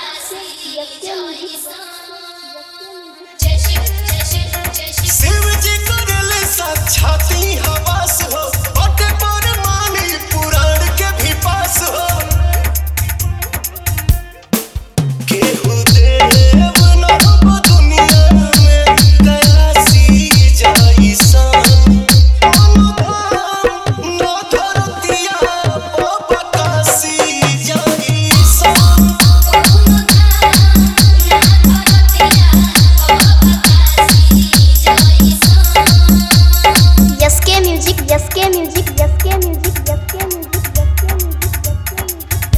शिव जी करेले साक्षाती हवास हो, बटे पर मानी पुराण के भी पास हो। केहू देव न हो दुनिया में कैसी जाइसन, अनुधाम न धरतिया पपकासी जाइसन। यसके म्यूजिक यसके म्यूजिक यसके म्यूजिक यसके म्यूजिक यसके म्यूजिक।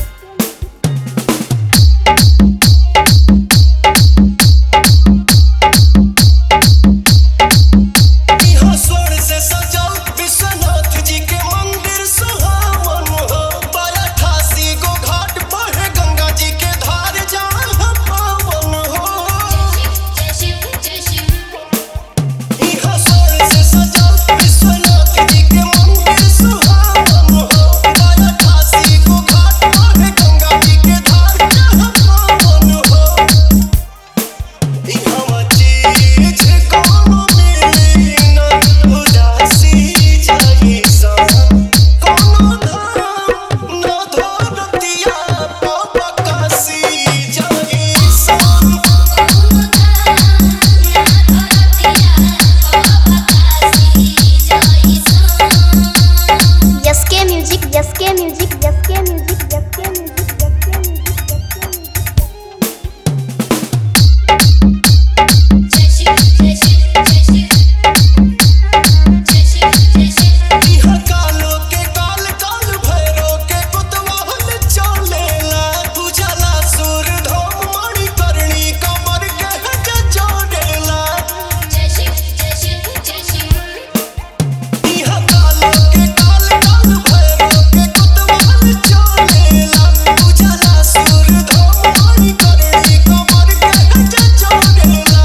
इहाँ स्वर से सजल विश्वनाथ जी के मंदिर सुहावन हो, 88 गो घाट बहे गंगा जी के धार जहाँ पावन हो। इहाँ स्वर से सजल विश्वनाथ जी के मंदिर सुहावन हो, 88 गो घाट बहे गंगा जी के धार जहाँ पावन हो। इहाँ चीज कोनो मिली न उदासी जाइसन, कोनो धाम न धरतिया पपकासी जाइसन। यसके म्यूजिक यसके म्यूजिक यसके म्यूजिक यसके म्यूजिक यसके म्यूजिक। इहाँ कालो के काल काल भैरो के कुतवाहन चलेला, उजाला सुर धोम मणिकर्णी कमर के हट जोड़ेला। इहाँ कालो के काल काल भैरो के कुतवाहन चलेला, उजाला सुर धोम मणिकर्णी कमर के हट जोड़ेला।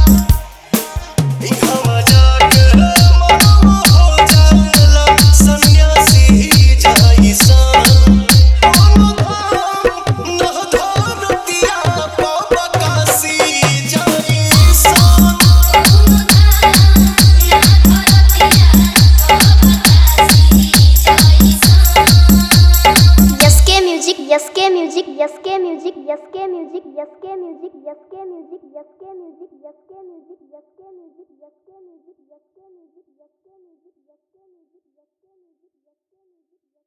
इहाँ जाके मनवा हो जाला सन्यासी जाइसन, अनुधाम न धरतिया पपकासी जाइसन। यसके म्यूजिक यसके म्यूजिक यसके म्यूजिक यसके म्यूजिक यसके म्यूजिक यसके म्यूजिक यसके म्यूजिक यसके म्यूजिक यसके म्यूजिक यसके म्यूजिक यसके म्यूजिक यसके म्यूजिक यसके म्यूजिक यसके म्यूजिक यसके म्यूजिक।